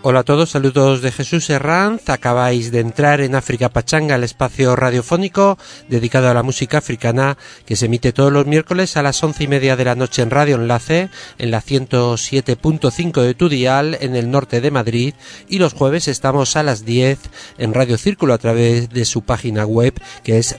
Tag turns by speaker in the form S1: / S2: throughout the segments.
S1: Hola a todos, saludos de Jesús Herranz. Acabáis de entrar en África Pachanga, el espacio radiofónico dedicado a la música africana que se emite todos los miércoles a las 11:30 de la noche en Radio Enlace, en la 107.5 de tu dial, en el norte de Madrid, y los jueves estamos a las 10 en Radio Círculo a través de su página web, que es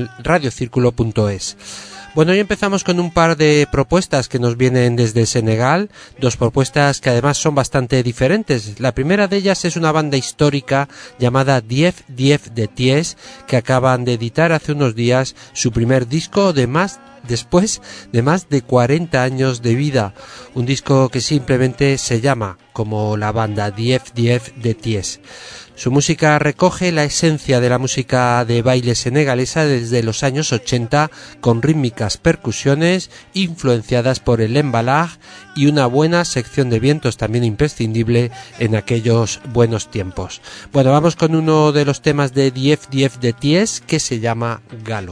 S1: radiocirculo.es. Bueno, hoy empezamos con un par de propuestas que nos vienen desde Senegal, dos propuestas que además son bastante diferentes. La primera de ellas es una banda histórica llamada Dief Dief de Thiès, que acaban de editar hace unos días su primer disco después de más de 40 años de vida. Un disco que simplemente se llama como la banda, Dief Dief de Thiès. Su música recoge la esencia de la música de baile senegalesa desde los años 80, con rítmicas percusiones influenciadas por el embalage y una buena sección de vientos también imprescindible en aquellos buenos tiempos. Bueno, vamos con uno de los temas de Dief Dief de Thiès que se llama Galo.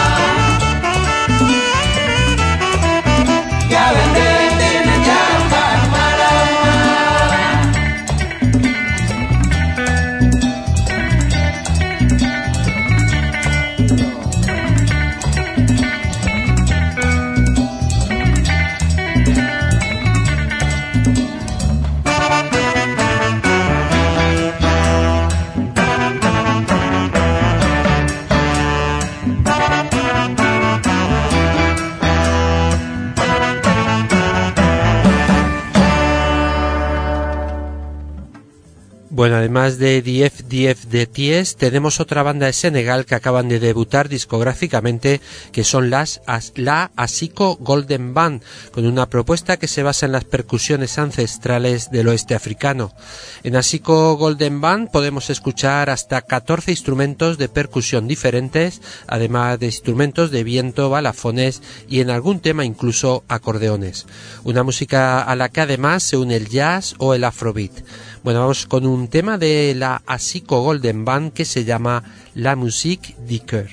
S2: Ya venden
S1: Bueno, además de Dief de Ties, tenemos otra banda de Senegal que acaban de debutar discográficamente, que son la Asiko Golden Band, con una propuesta que se basa en las percusiones ancestrales del oeste africano. En Asiko Golden Band podemos escuchar hasta 14 instrumentos de percusión diferentes, además de instrumentos de viento, balafones y en algún tema incluso acordeones. Una música a la que además se une el jazz o el afrobeat. Bueno, vamos con un tema de la Asiko Golden Band que se llama La Musique du Cœur.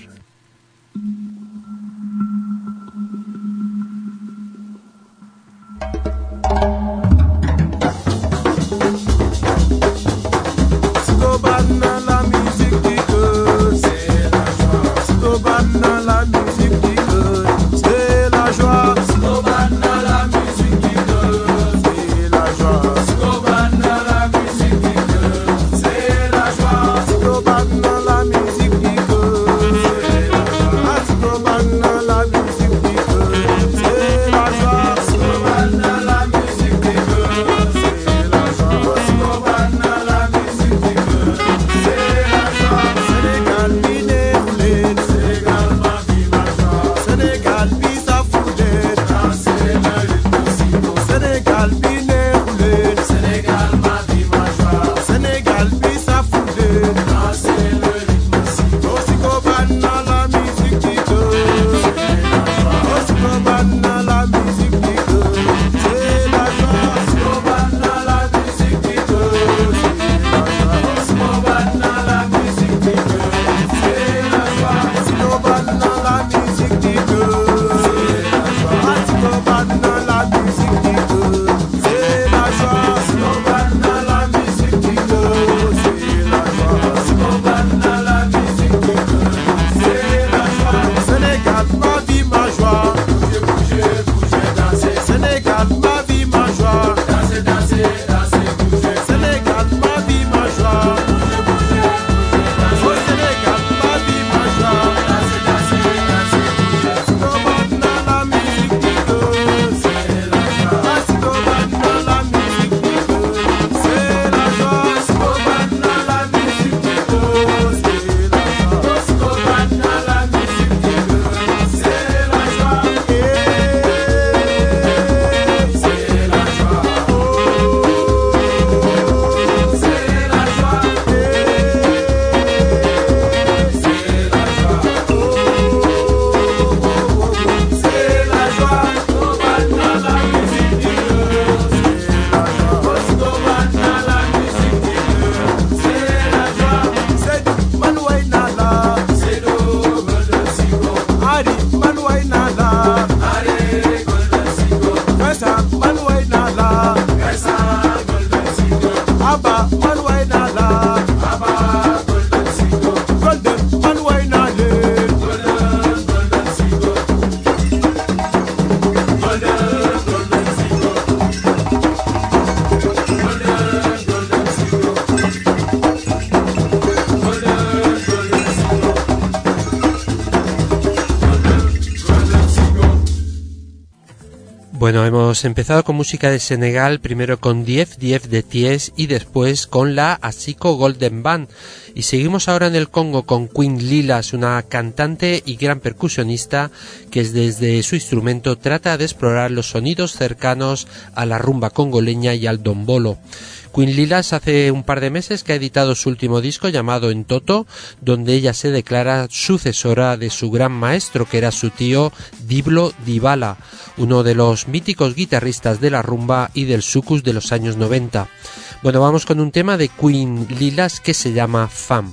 S1: Bueno, hemos empezado con música de Senegal, primero con Dief de Ties y después con la Asiko Golden Band. Y seguimos ahora en el Congo con Queen Lilas, una cantante y gran percusionista que desde su instrumento trata de explorar los sonidos cercanos a la rumba congoleña y al dombolo. Queen Lilas hace un par de meses que ha editado su último disco llamado Entoto, donde ella se declara sucesora de su gran maestro, que era su tío Diblo Dibala, uno de los míticos guitarristas de la rumba y del soukous de los años 90. Bueno, vamos con un tema de Queen Lilas que se llama Femme.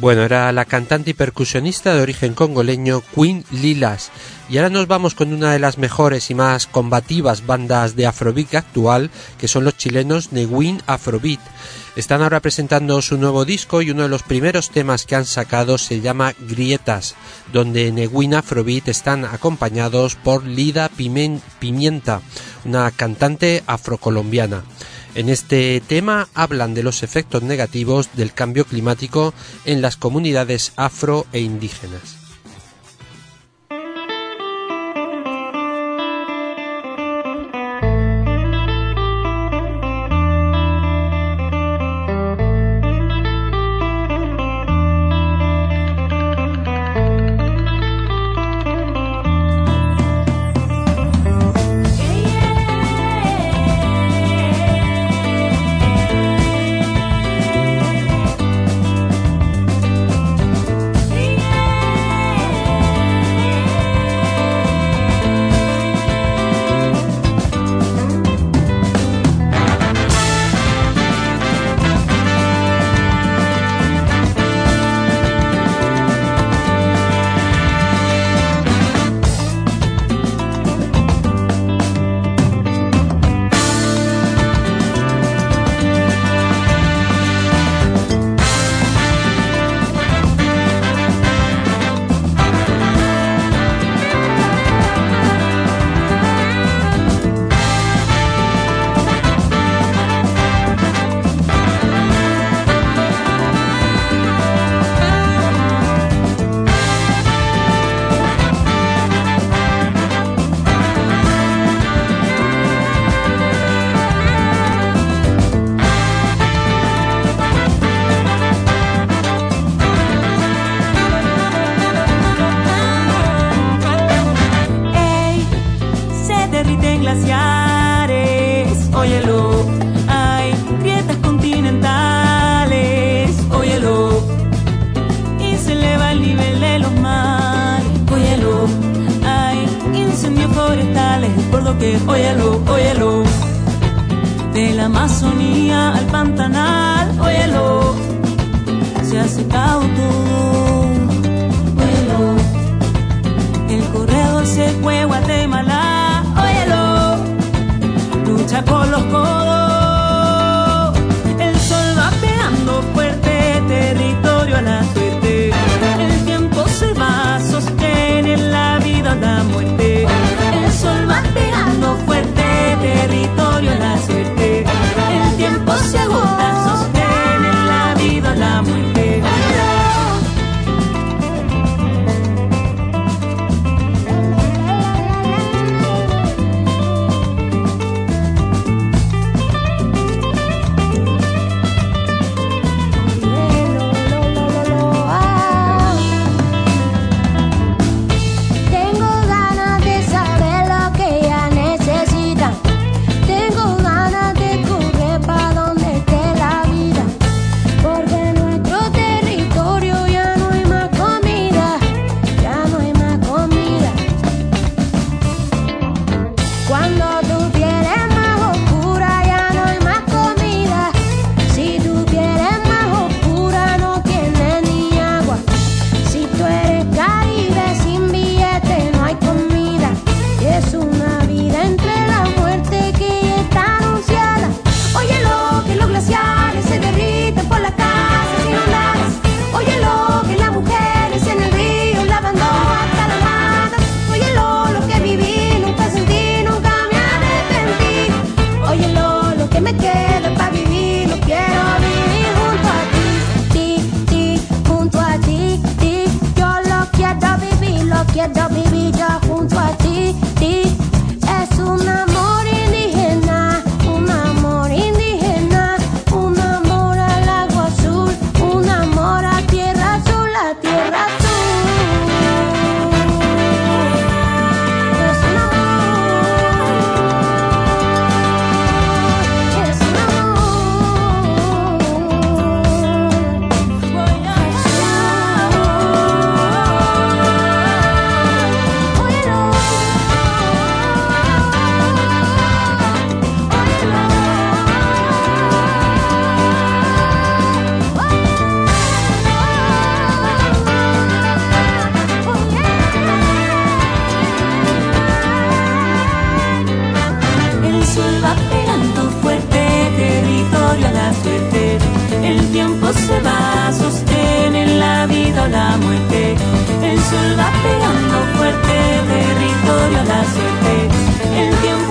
S1: Bueno, era la cantante y percusionista de origen congoleño Queen Lilas. Y ahora nos vamos con una de las mejores y más combativas bandas de Afrobeat actual, que son los chilenos Negwin Afrobeat. Están ahora presentando su nuevo disco y uno de los primeros temas que han sacado se llama Grietas, donde Negwin Afrobeat están acompañados por Lida Pimienta, una cantante afrocolombiana. En este tema hablan de los efectos negativos del cambio climático en las comunidades afro e indígenas.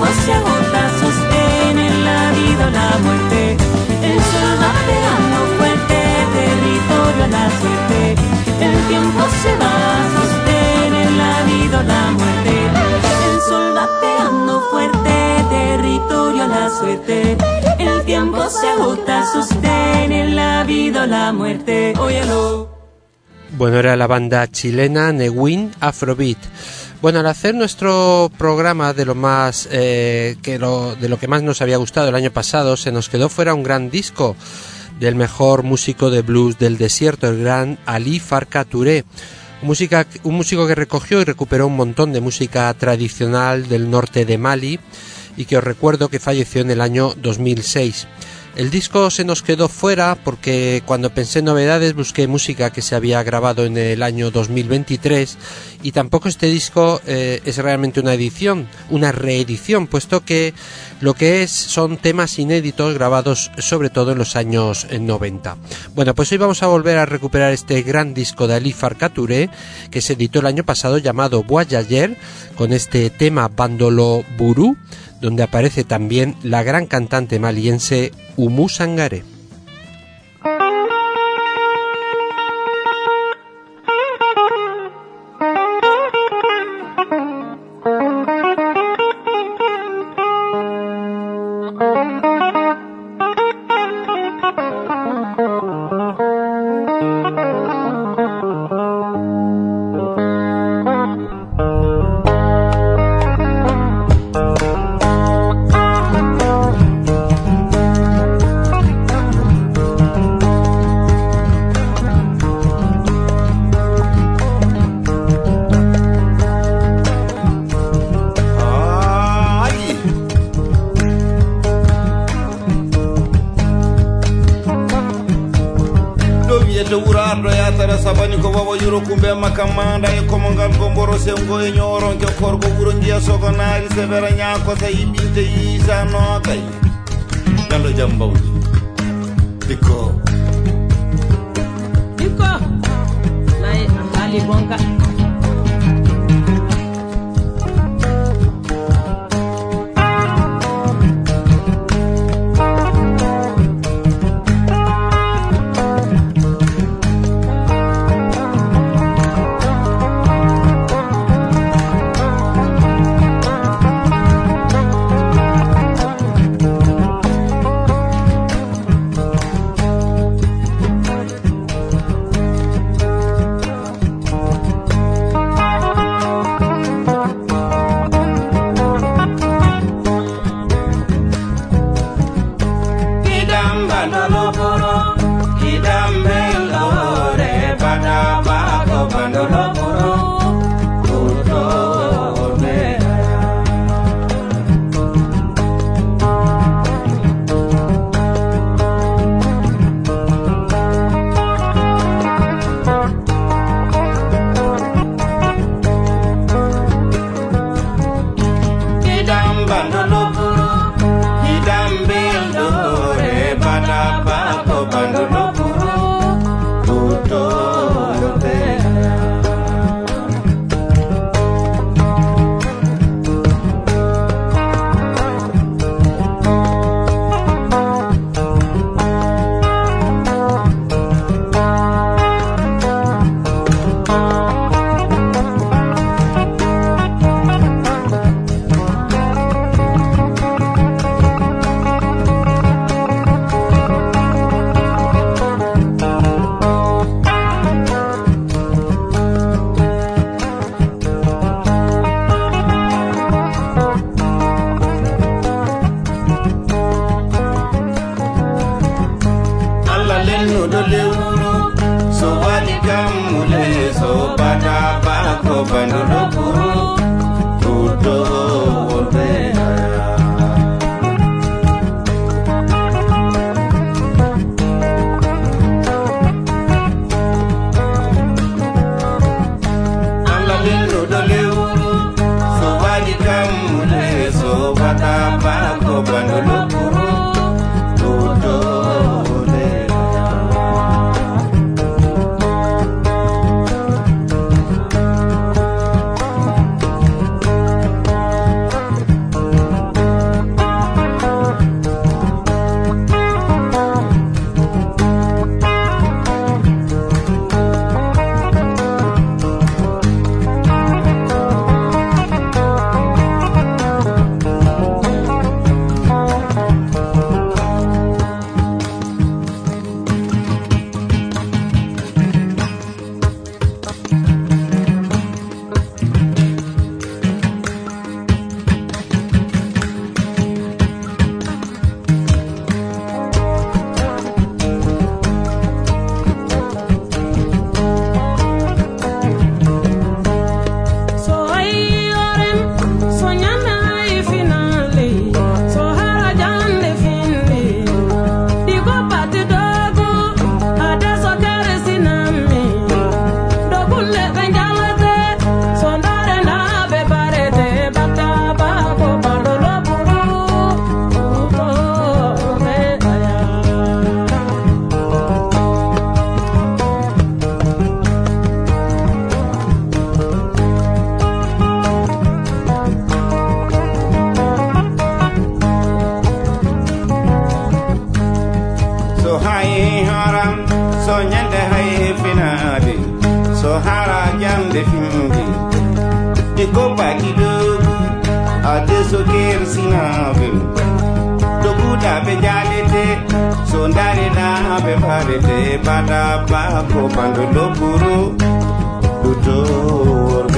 S2: se agota, sostiene la vida o la muerte. El sol va pegando fuerte, territorio a la suerte. El tiempo se va, sostiene la vida o la muerte. El sol va pegando fuerte, territorio a la suerte. El tiempo se agota, sostiene la vida o la muerte. Óyelo.
S1: Bueno, era la banda chilena Nehuen Afrobeat. Bueno, al hacer nuestro programa de lo más de lo que más nos había gustado el año pasado, se nos quedó fuera un gran disco del mejor músico de blues del desierto, el gran Ali Farka Touré. Un músico que recogió y recuperó un montón de música tradicional del norte de Mali y que os recuerdo que falleció en el año 2006. El disco se nos quedó fuera porque cuando pensé en novedades busqué música que se había grabado en el año 2023 y tampoco este disco es realmente una reedición, puesto que lo que son temas inéditos grabados sobre todo en los años 90. Bueno, pues hoy vamos a volver a recuperar este gran disco de Ali Farka Touré que se editó el año pasado llamado Voyager, con este tema Bandolo Buru, donde aparece también la gran cantante maliense Oumou Sangaré.
S3: makamanda e komongal gomboro sengo e nyoron ke korgo wuro ngiya sogonari severa nyako sa yibinte isa no kay dalo jambawdi diko lay ali bonka daki dogu ade so ker sinabe dogu da be jalete so ndare na be farete bada ba ko bando dokuru duto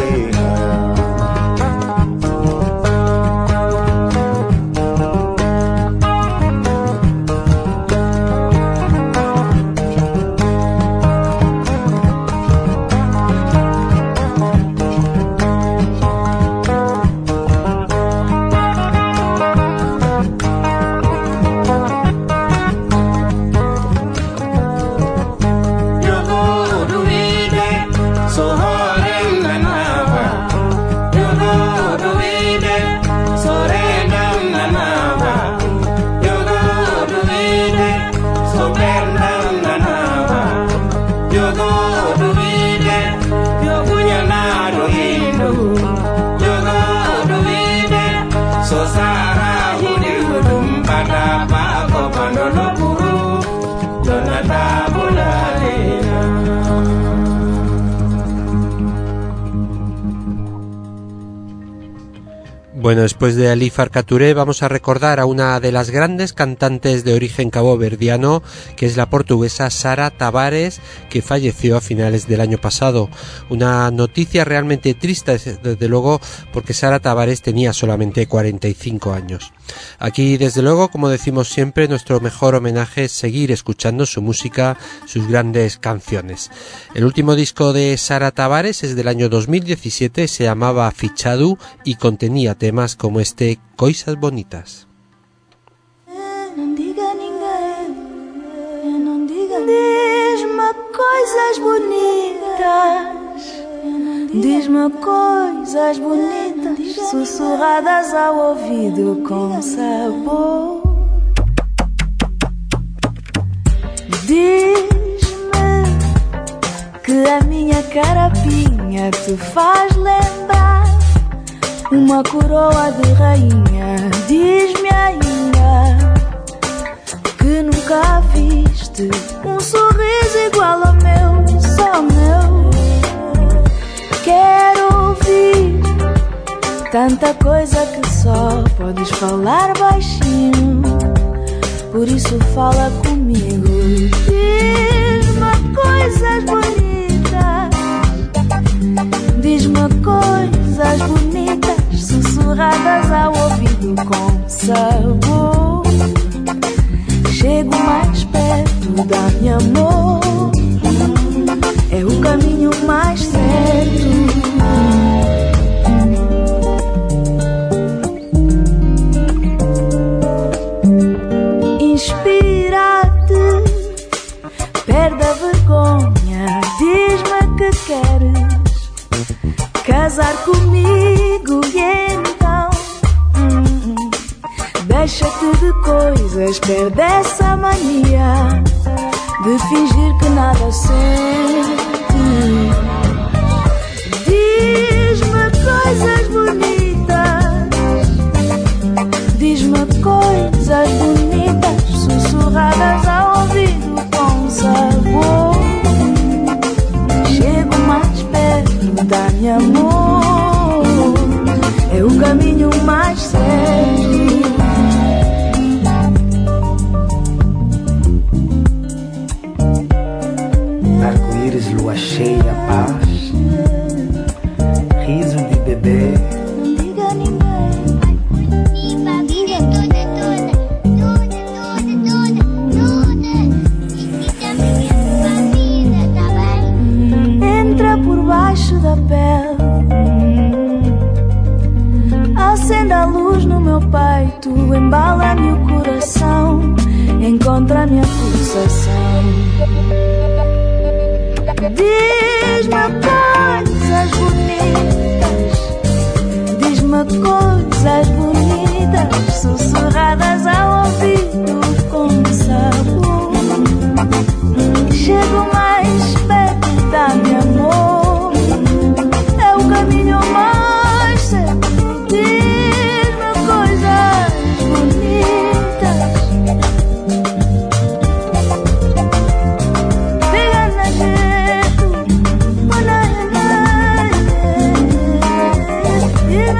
S1: Bueno, después de Ali Farka Touré vamos a recordar a una de las grandes cantantes de origen caboverdiano, que es la portuguesa Sara Tavares, que falleció a finales del año pasado. Una noticia realmente triste, desde luego, porque Sara Tavares tenía solamente 45 años. Aquí, desde luego, como decimos siempre, nuestro mejor homenaje es seguir escuchando su música, sus grandes canciones. El último disco de Sara Tavares es del año 2017, se llamaba Fichado y contenía temas como este, Coisas Bonitas.
S2: Não diga a ninguém, não diga. Diz-me coisas bonitas, diz-me coisas bonitas, sussurradas ao ouvido com sabor. Diz-me que a minha carapinha te faz lembrar uma coroa de rainha. Diz-me ainda que nunca viste um sorriso igual ao meu, só meu. Quero ouvir tanta coisa que só podes falar baixinho, por isso fala comigo. Diz-me coisas bonitas, diz-me coisas bonitas, sussurradas ao ouvido com sabor. Chego mais perto, dá-me amor, é o caminho mais certo. Inspira-te, perde a vergonha, diz-me que queres casar comigo e então deixa-te de coisas, perde essa mania de fingir que nada sente. Diz-me coisas bonitas, diz-me coisas bonitas, sussurradas ao ouvido com sabor. Chego mais perto, dá-me amor, é o caminho mais certo.
S4: Arco-íris, lua cheia, paz, riso de bebê.
S2: Não diga a ninguém.
S5: Minha vida toda. Esquita minha vida, tá bem?
S2: Entra por baixo da pele, acende a luz no meu peito, embala-me o coração, encontra a minha pulsação. Diz-me coisas bonitas, diz-me coisas bonitas, sussurradas ao ouvido com sabor. Chego mais perto, dá-me amor, é o caminho mais certo. Diz-me coisas bonitas, pega na jeito, diz-me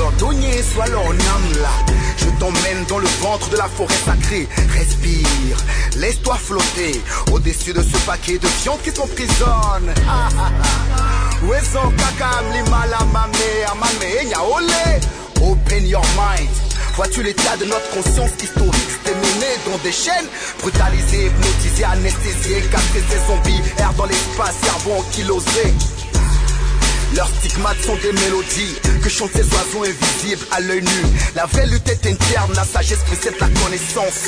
S6: leur donner, soit leur âme là. Je t'emmène dans le ventre de la forêt sacrée. Respire, laisse-toi flotter au-dessus de ce paquet de viande qui t'emprisonne. Où est son caca, m'lima la mamé, nya olé. Open your mind. Vois-tu l'état de notre conscience historique stéminée dans des chaînes, brutalisés, hypnotisés, anesthésiés, castrés, zombies, air dans l'espace, cerveau ankylosé. Leurs stigmates sont des mélodies que chantent ces oiseaux invisibles à l'œil nu. La vraie lutte est interne, la sagesse précède la connaissance.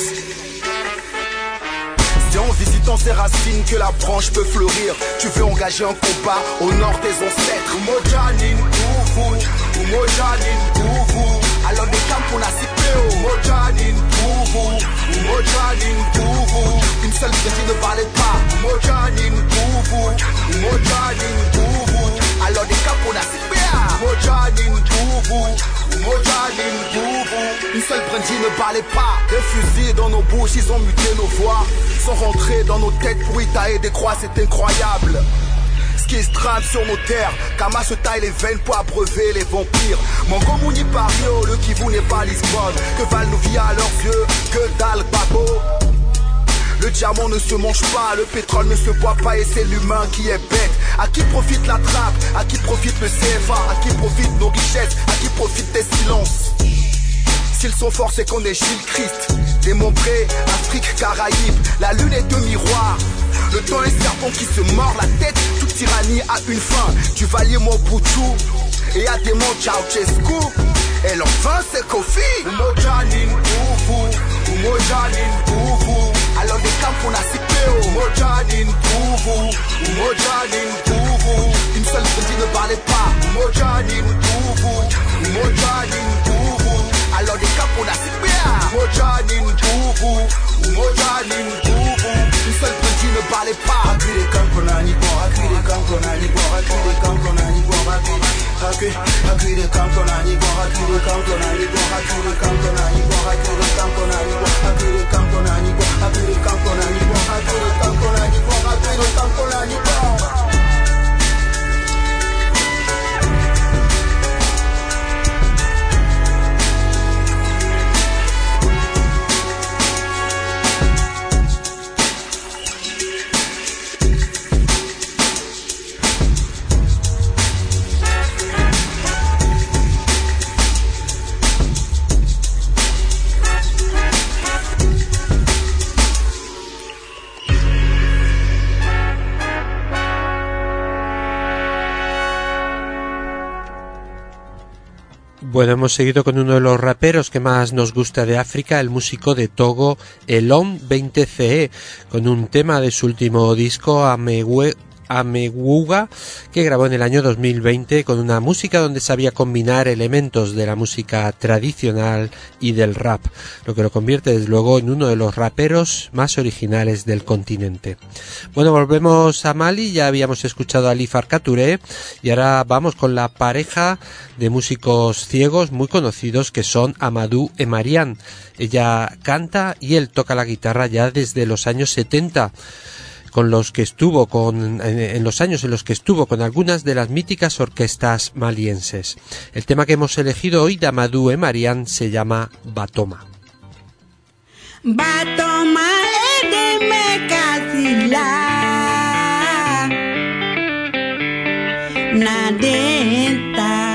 S6: C'est en visitant ces racines que la branche peut fleurir. Tu veux engager un combat au nord des ancêtres. Mojanin Kouvou, Mojanin Kouvou. Alors des camps pour la cipéo. Mojanin Kouvou, Mojanin Kouvou. Une seule petite ne parlait pas. Mojanin Kouvou, Mojanin Kouvou. Alors des camps pour la cipéo. Mojanin Kouvou, Mojanin Kouvou. Une seule brindille ne parlait pas. Des fusils dans nos bouches, ils ont muté nos voix. Sont rentrés dans nos têtes pour y tailler des croix, c'est incroyable. Ce qui se trame sur nos terres, Kama se taille les veines pour abreuver les vampires. Mangomouni Pario, le Kivu n'est pas Lisbonne. Que valent nos vies à leurs yeux, que dalle babo. Le diamant ne se mange pas, le pétrole ne se boit pas et c'est l'humain qui est bête. À qui profite la trappe, à qui profite le CFA, à qui profitent nos richesses, à qui profitent tes silences. S'ils sont forts, c'est qu'on est Gilles Christ. Démembré, Afrique, Caraïbes, la lune est un miroir. Le temps est serpent qui se mord la tête. Toute tyrannie a une fin. Du valier Mobutu et à démon Ceausescu. Et l'enfin c'est Kofi. Mojanin Kouvou, Mojanin Kouvou. Alors des camps pour la cipéo. Mojanin Kouvou, Mojanin Kouvou. Une seule petite ne parlait pas. Mojanin Kouvou, Mojanin Kouvou. Alors des camps pour la cipéo. Mojanin Kouvou, Mojanin Kouvou. Une seule petite ne parlait pas. Accueille les camps qu'on a ni bon, accueille les camps qu'on a ni bon, accueille les camps qu'on a ni bon, accueille les camps qu'on a ni bon, accueille les camps qu'on a ni bon, accueille les camps qu'on a ni bon, accueille les camps qu'on a ni bon, accueille les camps qu'on a ni bon, accueille les camps qu'on a ni bon, accueille les camps qu'on a ni bon, accueille les camps qu'on a ni bon.
S1: Bueno, hemos seguido con uno de los raperos que más nos gusta de África, el músico de Togo, Elon 20CE, con un tema de su último disco, Amewuga, que grabó en el año 2020 con una música donde sabía combinar elementos de la música tradicional y del rap, lo que lo convierte desde luego en uno de los raperos más originales del continente. Bueno, volvemos a Mali, ya habíamos escuchado a Ali Farka Touré y ahora vamos con la pareja de músicos ciegos muy conocidos que son Amadou et Marianne. Ella canta y él toca la guitarra ya desde los años 70. En los años en los que estuvo con algunas de las míticas orquestas malienses. El tema que hemos elegido hoy de Amadou et Marianne se llama Batoma.
S2: Batoma de Mekasila Nadenta.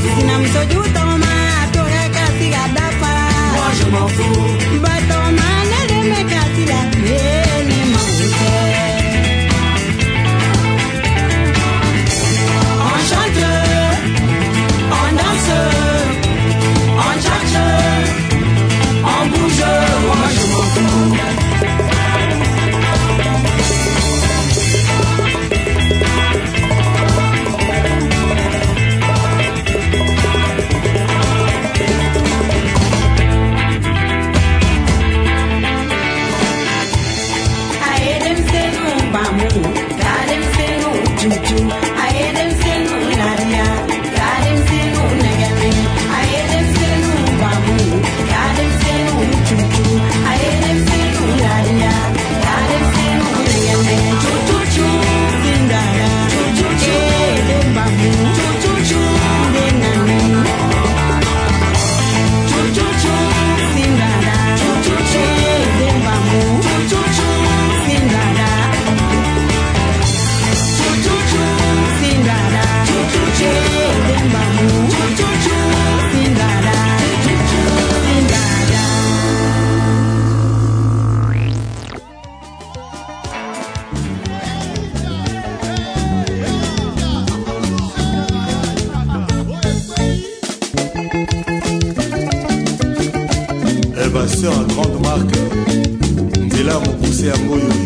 S7: Sœur à grande marque, Ndela Mopuse Amoyoi.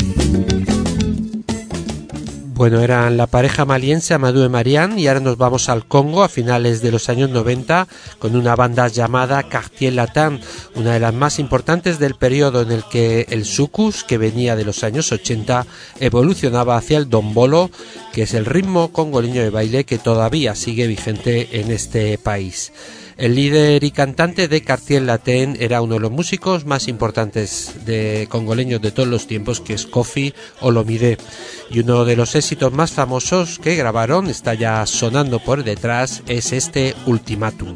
S1: Bueno, eran la pareja maliense Amadou y Marianne, y ahora nos vamos al Congo a finales de los años 90 con una banda llamada Quartier Latin, una de las más importantes del periodo en el que el soukous, que venía de los años 80, evolucionaba hacia el dombolo, que es el ritmo congoleño de baile que todavía sigue vigente en este país. El líder y cantante de Quartier Latin era uno de los músicos más importantes de congoleños de todos los tiempos, que es Koffi Olomide. Y uno de los éxitos más famosos que grabaron, está ya sonando por detrás, es este Ultimatum.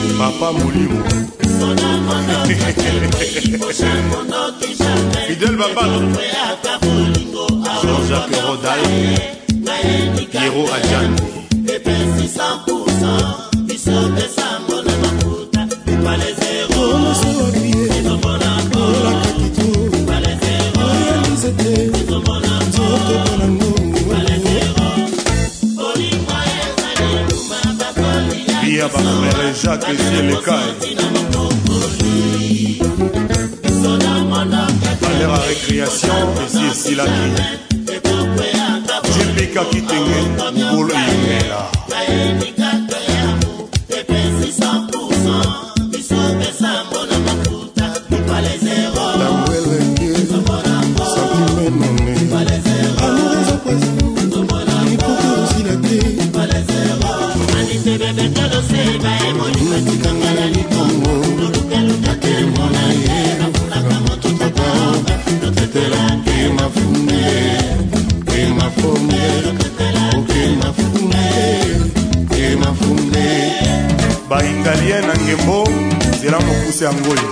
S7: Fidel Baba Balo, Jean-Jacques Rodal, Piero Adjani. Via Bamere Jacques Zielekai. À la récréation, ici Silaki. Jipika Kitenge, Ngolo Yengela. Baingalien na ngembo zela mokuse ya ngoli.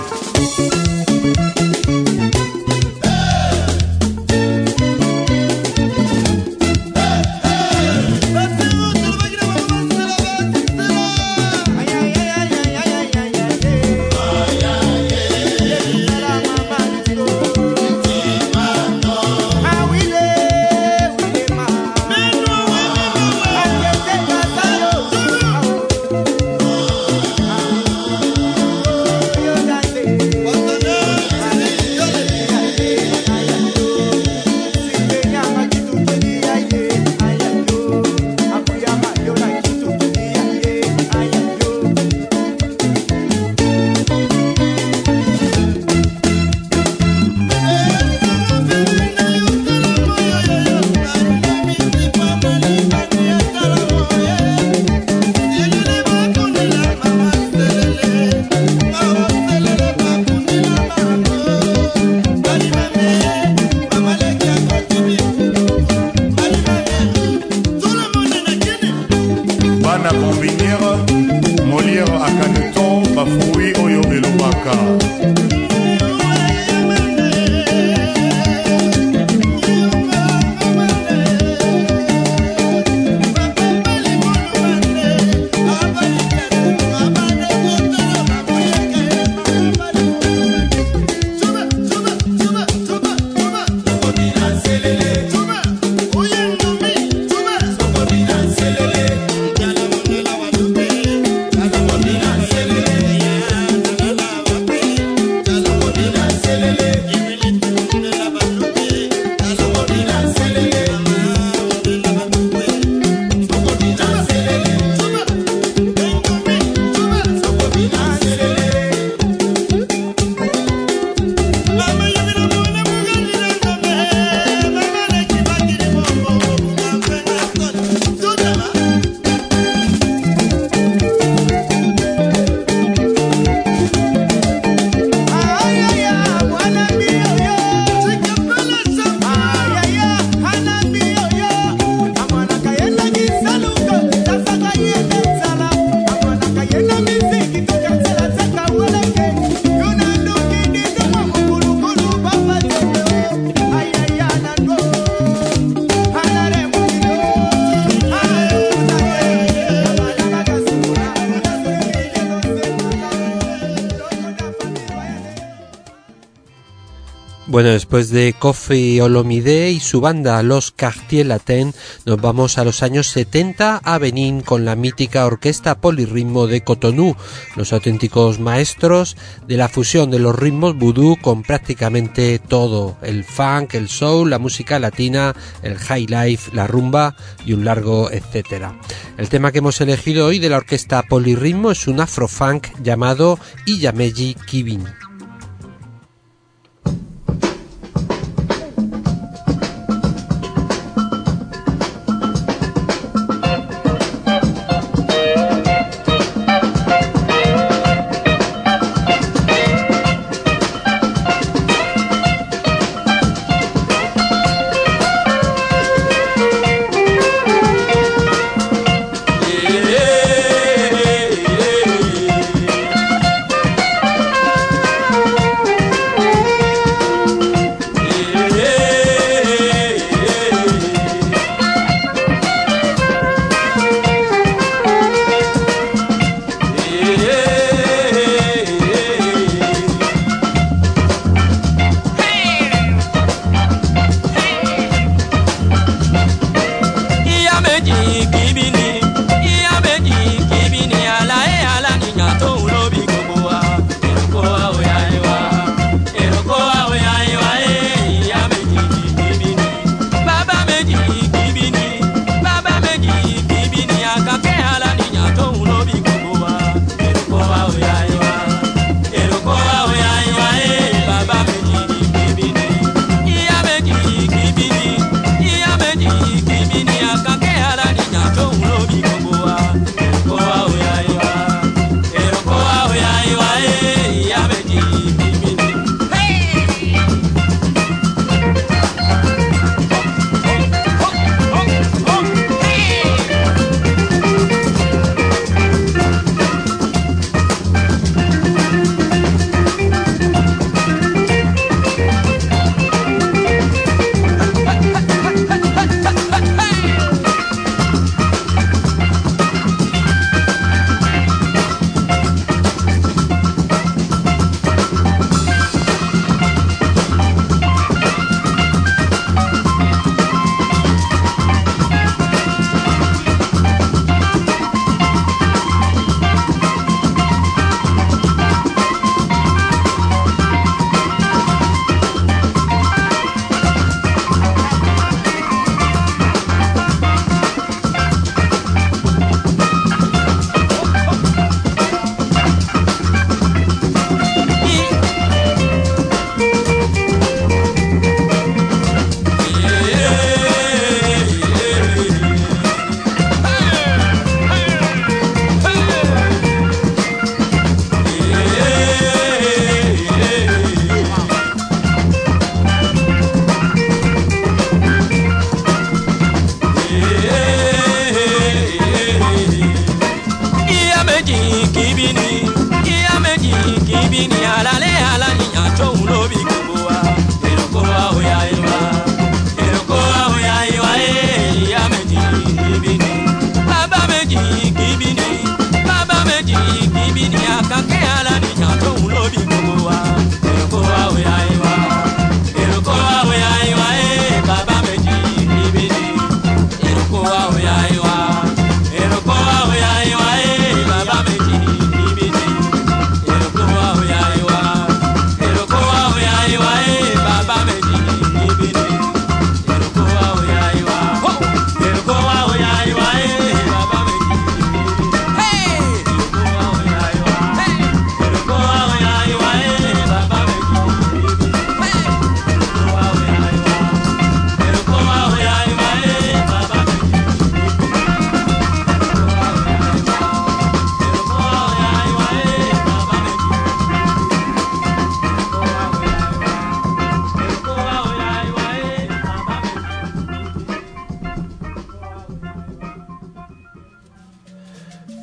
S1: Bueno, después de Koffi Olomide y su banda Los Quartier Latin, nos vamos a los años 70 a Benín con la mítica orquesta Polirritmo de Cotonou, los auténticos maestros de la fusión de los ritmos vudú con prácticamente todo, el funk, el soul, la música latina, el high life, la rumba y un largo etcétera. El tema que hemos elegido hoy de la orquesta Polirritmo es un afrofunk llamado Iyameji Kibin.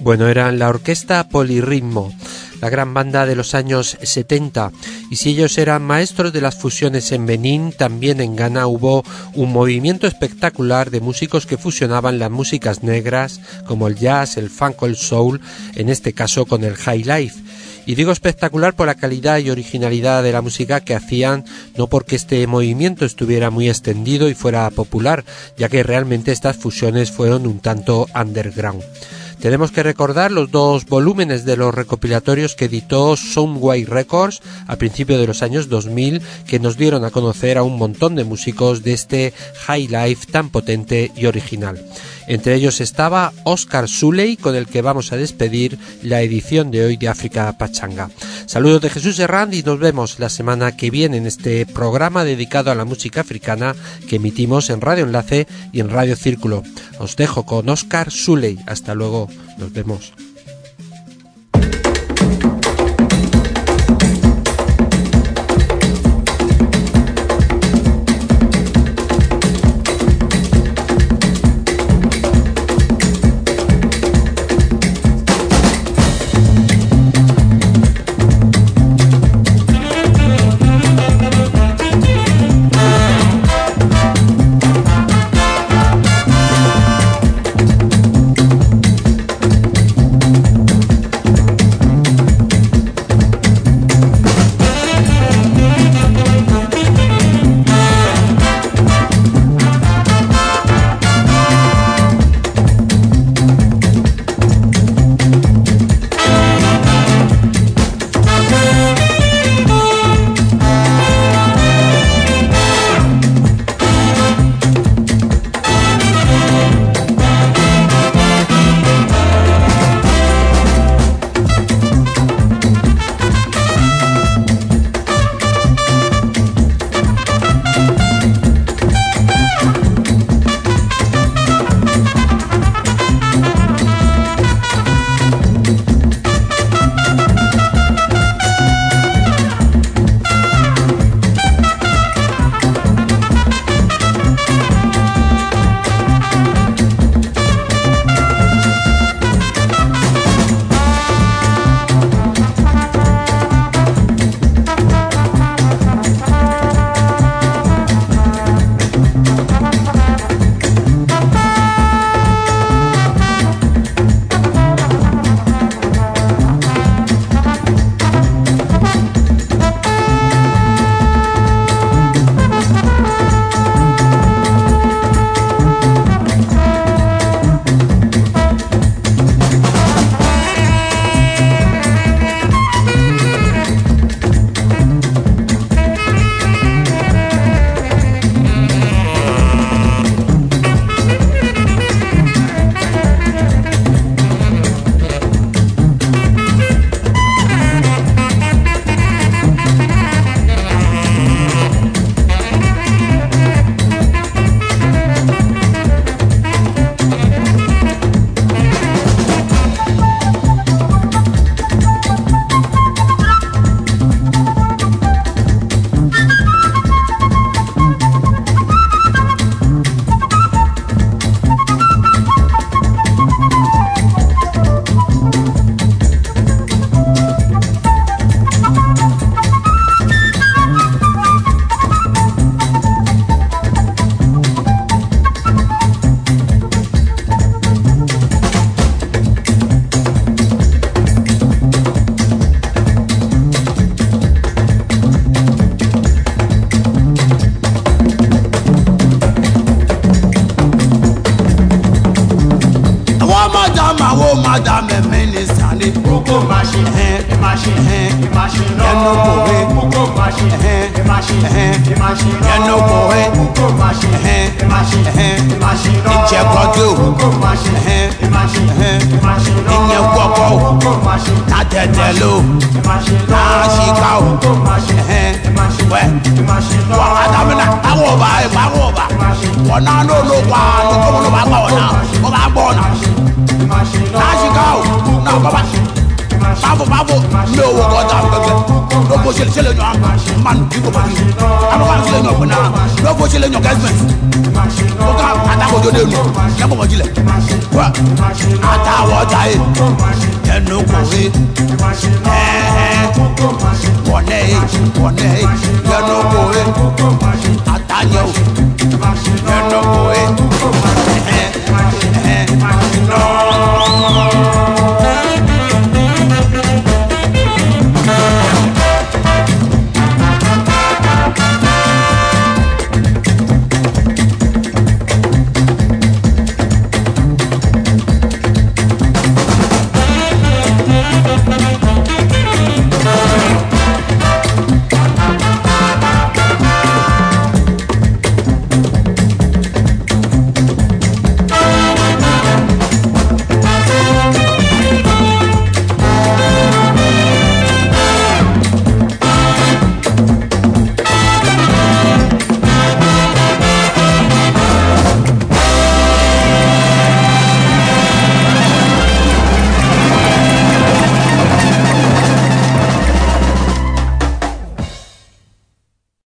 S1: Bueno, eran la orquesta Polirritmo, la gran banda de los años 70, y si ellos eran maestros de las fusiones en Benín, también en Ghana hubo un movimiento espectacular de músicos que fusionaban las músicas negras como el jazz, el funk o el soul, en este caso con el high life. Y digo espectacular por la calidad y originalidad de la música que hacían, no porque este movimiento estuviera muy extendido y fuera popular, ya que realmente estas fusiones fueron un tanto underground. Tenemos que recordar los 2 volúmenes de los recopilatorios que editó Soundwave Records a principios de los años 2000, que nos dieron a conocer a un montón de músicos de este high life tan potente y original. Entre ellos estaba Oscar Suley, con el que vamos a despedir la edición de hoy de África Pachanga. Saludos de Jesús Herrand y nos vemos la semana que viene en este programa dedicado a la música africana que emitimos en Radio Enlace y en Radio Círculo. Os dejo con Oscar Suley. Hasta luego. Nos vemos.
S6: madame minister ni uko machine yanu kowe uko machine yanu kowe uko machine inje kodo uko machine inye koko na tetelo na shika uko machine we wa madame na awo ba ona no lo kwa ko lo ba ona o ba bona Nashikao, no, Baba. Babo, no, what I'm
S8: bo ṣe le yan man bi ko mani amo kan ṣe le yan pena do bo ṣe le yan government o ka ata ko jode nu ya bo mo jile wa ata wo ta e enu ko e wone enu ko e